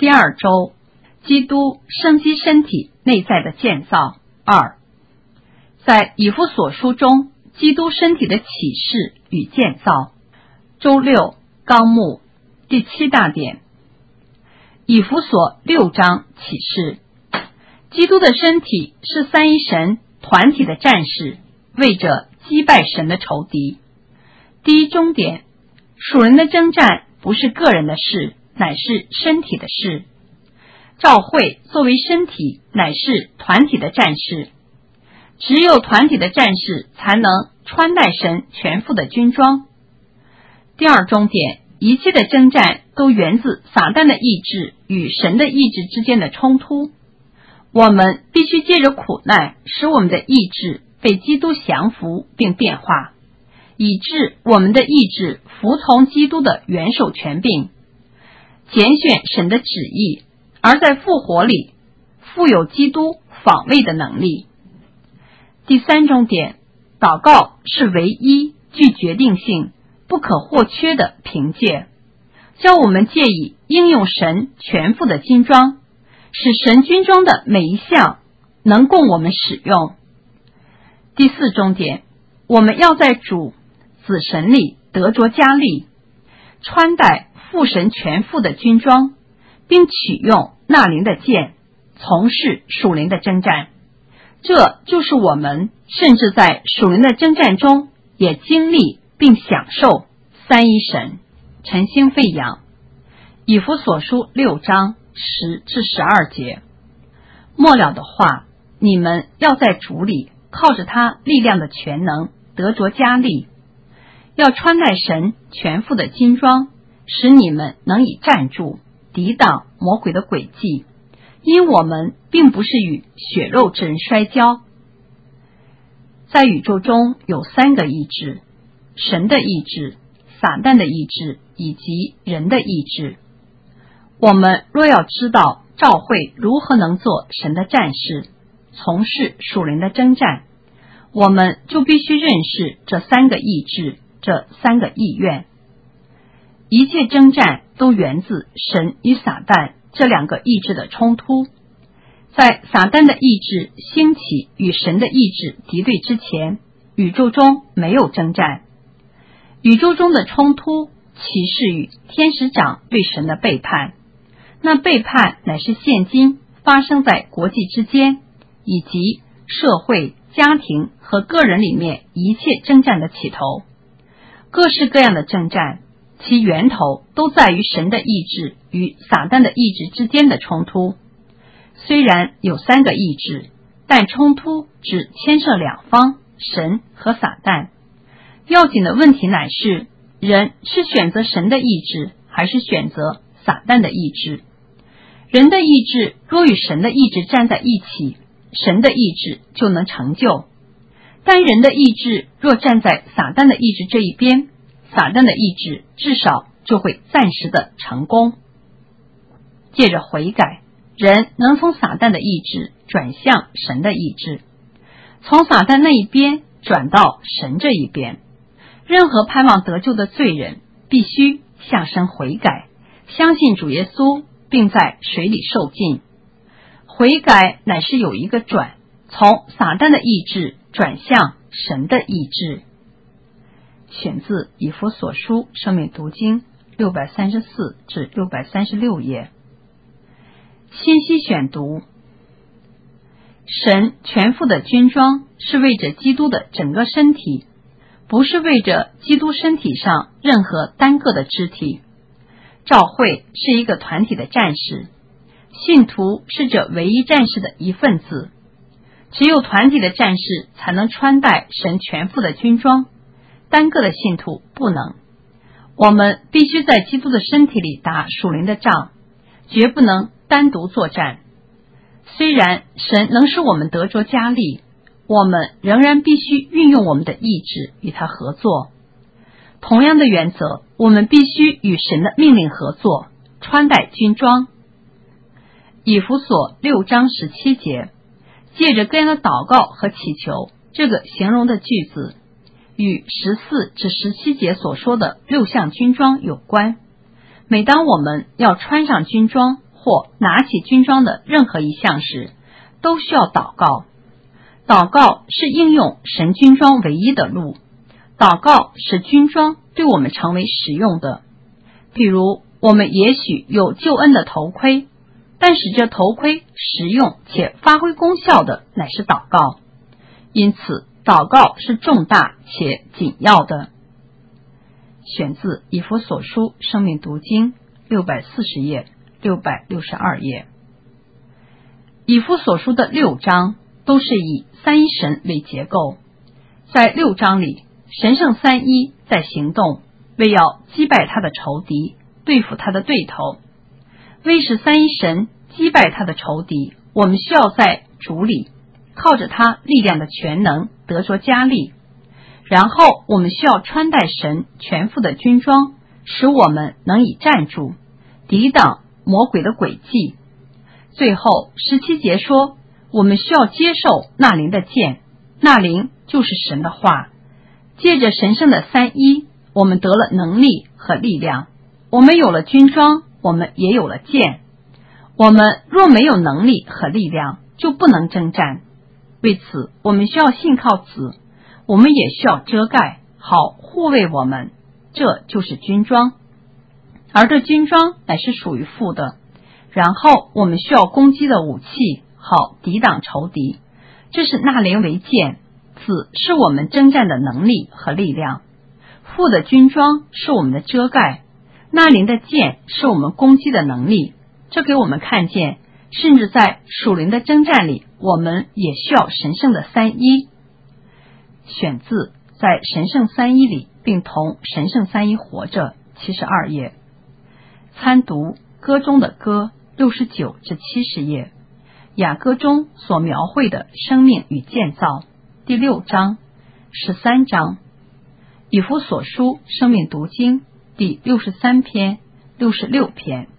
第二周，基督生机身体内在的建造2。在以弗所书中，基督身体的启示与建造。周六，纲目第7大点，以弗所6章启示，基督的身体是三一神团体的战士，为着击败神的仇敌。第一中点，属人的征战不是个人的事，乃是身体的事。教会作为身体，乃是团体的战士，只有团体的战士才能穿戴神全副的军装。第二中点，一切的征战都源自撒旦的意志与神的意志之间的冲突。我们必须借着苦难，使我们的意志被基督降服并变化，以致我们的意志服从基督的元首权柄，拣选神的旨意，而在复活里富有基督访问的能力。第三中点，祷告是唯一具决定性不可或缺的凭借，叫我们借以应用神全副的军装，使神军装的每一项能供我们使用。第四中点，我们要在主子神里得着加力，穿戴父神全副的军装，并取用那灵的剑，从事属灵的征战。这就是我们甚至在属灵的征战中也经历并享受三一神。晨星飞扬，以弗所书6章10至12节。末了的话，你们要在主里靠着他力量的全能得着加力，要穿戴神全副的军装，使你们能以站住，抵挡魔鬼的诡计，因我们并不是与血肉之人摔跤。在宇宙中有3个意志，神的意志、撒旦的意志以及人的意志。我们若要知道教会如何能做神的战士，从事属灵的征战，我们就必须认识这3个意志，这3个意愿。一切征战都源自神与撒旦这2个意志的冲突。在撒旦的意志兴起与神的意志敌对之前，宇宙中没有征战。宇宙中的冲突起始于天使长对神的背叛，那背叛乃是现今发生在国际之间，以及社会、家庭和个人里面一切征战的起头。各式各样的征战，其源头都在于神的意志与撒旦的意志之间的冲突。虽然有3个意志，但冲突只牵涉2方，神和撒旦。要紧的问题乃是，人是选择神的意志，还是选择撒旦的意志？人的意志若与神的意志站在一起，神的意志就能成就；但人的意志若站在撒旦的意志这一边，撒旦的意志至少就会暂时的成功。借着悔改，人能从撒旦的意志转向神的意志，从撒旦那一边转到神这一边。任何盼望得救的罪人必须向神悔改，相信主耶稣，并在水里受浸。悔改乃是有一个转，从撒旦的意志转向神的意志。选自以弗所书生命读经634至636页。信息选读，神全副的军装是为着基督的整个身体，不是为着基督身体上任何单个的肢体。教会是一个团体的战士，信徒是这唯一战士的一份子。只有团体的战士才能穿戴神全副的军装，单个的信徒不能。我们必须在基督的身体里打属灵的仗，绝不能单独作战。虽然神能使我们得着加力，我们仍然必须运用我们的意志与他合作。同样的原则，我们必须与神的命令合作，穿戴军装。以弗所6章17节，借着各样的祷告和祈求，这个形容的句子与14至17节所说的6项军装有关。每当我们要穿上军装或拿起军装的任何一项时，都需要祷告。祷告是应用神军装唯一的路，祷告使军装对我们成为实用的。譬如我们也许有救恩的头盔，但使这头盔实用且发挥功效的乃是祷告，因此祷告是重大且紧要的。选自以弗所书生命读经640页662页。以弗所书的6章都是以三一神为结构，在6章里，神圣三一在行动，为要击败他的仇敌，对付他的对头。为使三一神击败他的仇敌，我们需要在主里靠着他力量的全能得着加力，然后我们需要穿戴神全副的军装，使我们能以站住，抵挡魔鬼的诡计。最后17节说，我们需要接受那灵的剑，那灵就是神的话。借着神圣的三一，我们得了能力和力量。我们有了军装，我们也有了剑。我们若没有能力和力量，就不能征战。为此，我们需要信靠子，我们也需要遮盖，好护卫我们。这就是军装，而这军装乃是属于父的。然后我们需要攻击的武器，好抵挡仇敌。这是那灵为剑，子是我们征战的能力和力量。父的军装是我们的遮盖，那灵的剑是我们攻击的能力。这给我们看见，甚至在属灵的征战里，我们也需要神圣的三一。选自在神圣三一里并同神圣三一活着72页。参读歌中的歌69至70页。雅歌中所描绘的生命与建造第6章13章。以弗所书生命读经第63篇66篇。